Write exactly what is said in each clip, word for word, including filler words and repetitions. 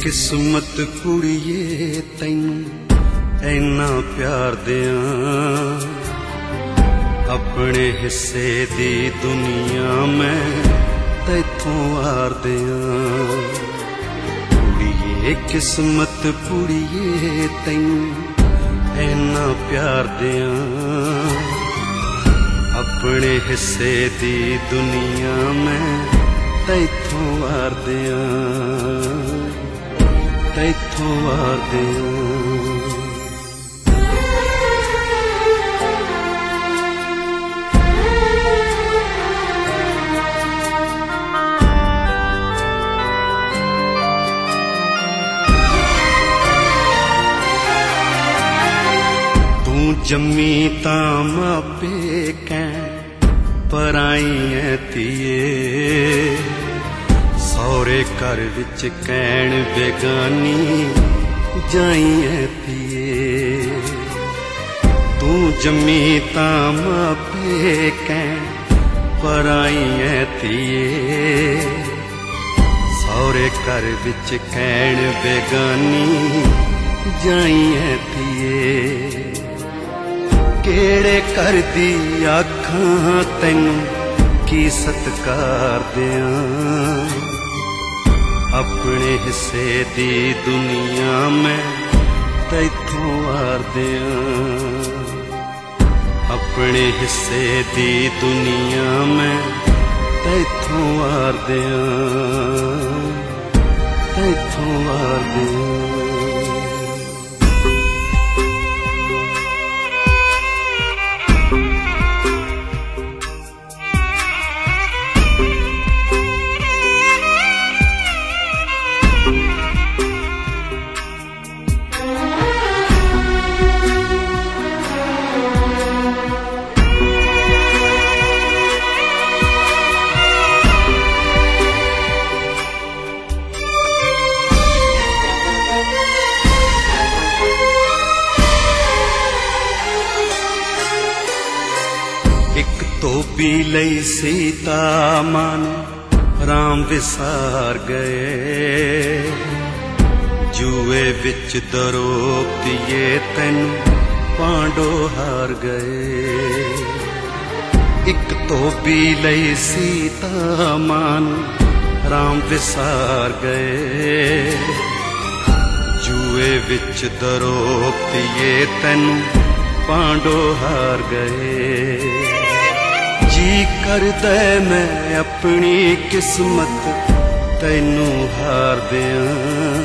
किस्मत कुड़िए तैनू ऐना प्यार दियां, अपने हिस्से दी दुनिया में तैथों वार दियां। कुड़िए किस्मत कुड़िए तैनू ऐना प्यार दियां, अपने हिस्से दी दुनिया में तैथों वार दियां, तैथों वार दियां। तू जम्मी तां मापे कैं पराई ऐ धीए, सौरे घर विच कैण बेगानी जाई ऐ धीए। तू जम्मी तां मापे कैं पराई ऐ धीए, सौरे घर विच कैण बेगानी जाई ऐ धीए। केड़े कर दी आखां तैनू की सत्कार दियां, अपने हिस्से दी दुनिया में तैथों वार दियां, अपने हिस्से दी दुनिया में तैथों वार दियां, तैथों वार दियां। धोबी लई सीता मानू राम विसार गए, जुए विच दरोपतिए तैनू पांडो हार गए। एक धोबी लई सीता मानू राम विसार गए, जुए विच दरोपतिए तैनू पांडो हार गए। जी कर दे मैं अपनी किस्मत तैनू हार दियां,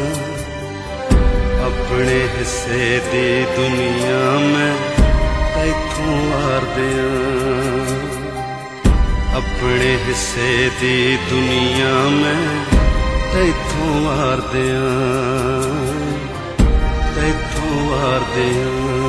अपने हिस्से दी दुनिया में तैथों वार दियां, अपने हिस्से दी दुनिया में तैथों वार दियां, तैथों वार दियां।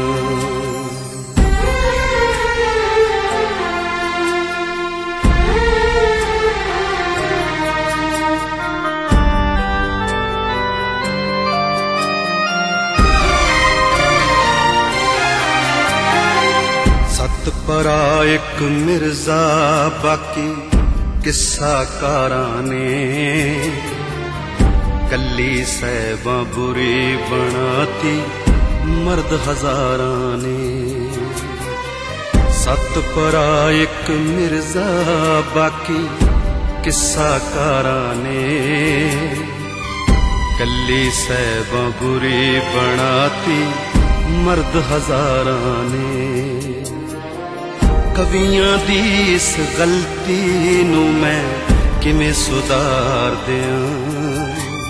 परा एक मिर्जा बाकी किस्सा कारां ने, कली सैबा बुरी बनाती मर्द हजारां ने। सत परा एक मिर्जा बाकी किस्सा कारां ने, कली सैबा बुरी बनाती मर्द हजारां ने। कवियां दी इस गलती नू मैं किवें सुधार दियां,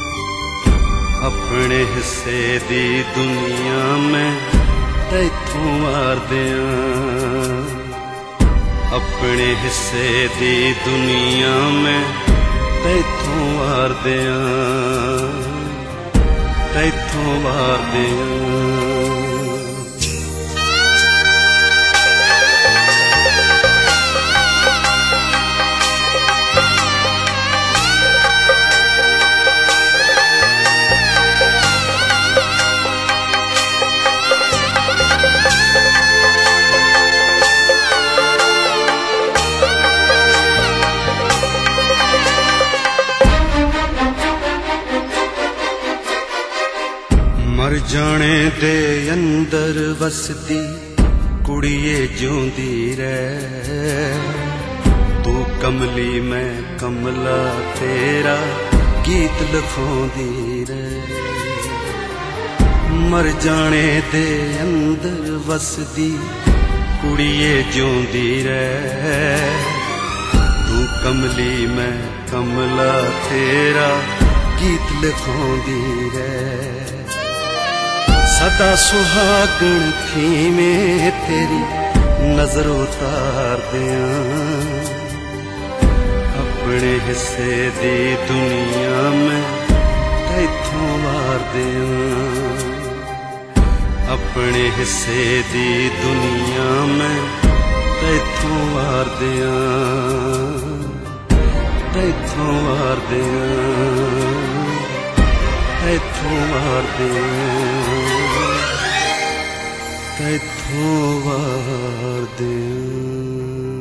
अपने हिस्से दी दुनिया में तैथों वार दियां, अपने हिस्से दी दुनिया में तैथों वार दियां, तैथों वार दियां। मर जाने दे अंदर वसदी कुड़िए ज्योंदी रह, तू कमली मैं कमला तेरा गीत लिखोंदी रह। मर जाने दे अंदर वसदी कुड़िए ज्योंदी रह, तू कमली मैं कमला तेरा गीत लिखोंदी रह। सदा सुहागण थी मैं तेरी नजर उतार दियां, अपने हिस्से दी दुनिया में तैथों वार दियां। अपने हिस्से दी दुनिया में तैथों वार दियां, तैथों वार दियां, तैथों वार दियां, तैथों वार दियां।